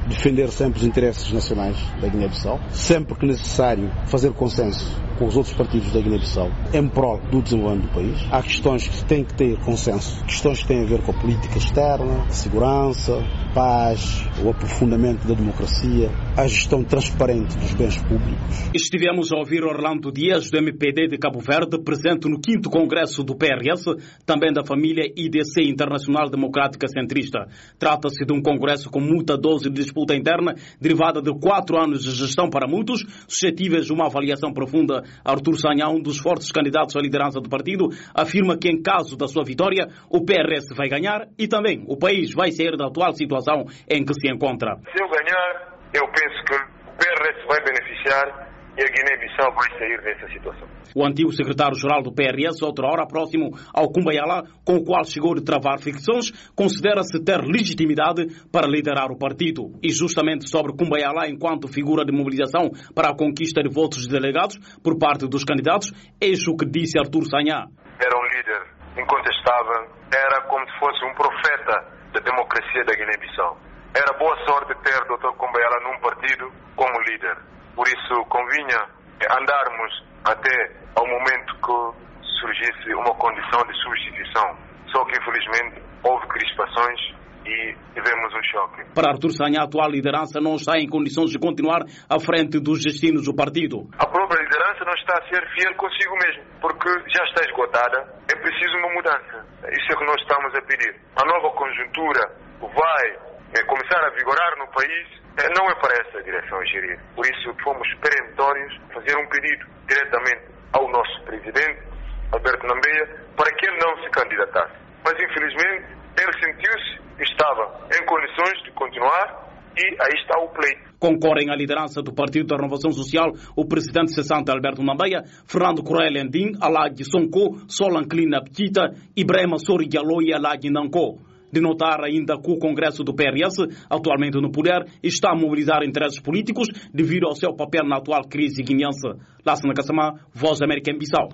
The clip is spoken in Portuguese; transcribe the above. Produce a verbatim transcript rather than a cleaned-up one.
defender sempre os interesses nacionais da Guiné-Bissau, sempre que necessário fazer consenso com os outros partidos da Guiné-Bissau em prol do desenvolvimento do país. Há questões que têm que ter consenso, questões que têm a ver com a política externa, segurança, paz, o aprofundamento da democracia, a gestão transparente dos bens públicos. Estivemos a ouvir Orlando Dias, do M P D de Cabo Verde, presente no quinto Congresso do P R S, também da família I D C, Internacional Democrática Centrista. Trata-se de um congresso com muita dose de disputa interna, derivada de quatro anos de gestão para muitos, suscetíveis de uma avaliação profunda. Artur Sanha, um dos fortes candidatos à liderança do partido, afirma que em caso da sua vitória, o P R S vai ganhar e também o país vai sair da atual situação em que se encontra. Se eu ganhar, eu penso que o P R S vai beneficiar e a Guiné-Bissau vai sair dessa situação. O antigo secretário-geral do P R S, outra hora próximo ao Kumbaya, com o qual chegou a travar ficções, considera-se ter legitimidade para liderar o partido. E justamente sobre Kumbaya, enquanto figura de mobilização para a conquista de votos de delegados por parte dos candidatos, eis o que disse Artur Sanha. Era um líder incontestável, era como se fosse um profeta da democracia da Guiné-Bissau. Era boa sorte ter o doutor Kumbaya num partido como líder. Por isso convinha andarmos até ao momento que surgisse uma condição de substituição. Só que infelizmente houve crispações e tivemos um choque. Para Artur Sanha, a atual liderança não está em condições de continuar à frente dos destinos do partido. A própria liderança não está a ser fiel consigo mesmo, porque já está esgotada. É preciso uma mudança. Isso é que nós estamos a pedir. A nova conjuntura vai é, começar a vigorar no país. Não é para essa direção a gerir. Por isso fomos peremptórios fazer um pedido diretamente ao nosso presidente, Alberto Nambeia, para que ele não se candidatasse. Mas infelizmente ele sentiu-se que estava em condições de continuar e aí está o pleito. Concorrem à liderança do Partido da Renovação Social o presidente cessante Alberto Nambeia, Fernando Correia Lendim, Alagi Sonko, Solanclina Ptita, Ibrahima Sori Diallo e Alagi Nanko. De notar ainda que o Congresso do P R S, atualmente no poder, está a mobilizar interesses políticos devido ao seu papel na atual crise guineense. Lassana Kassamá, Voz da América em Bissau.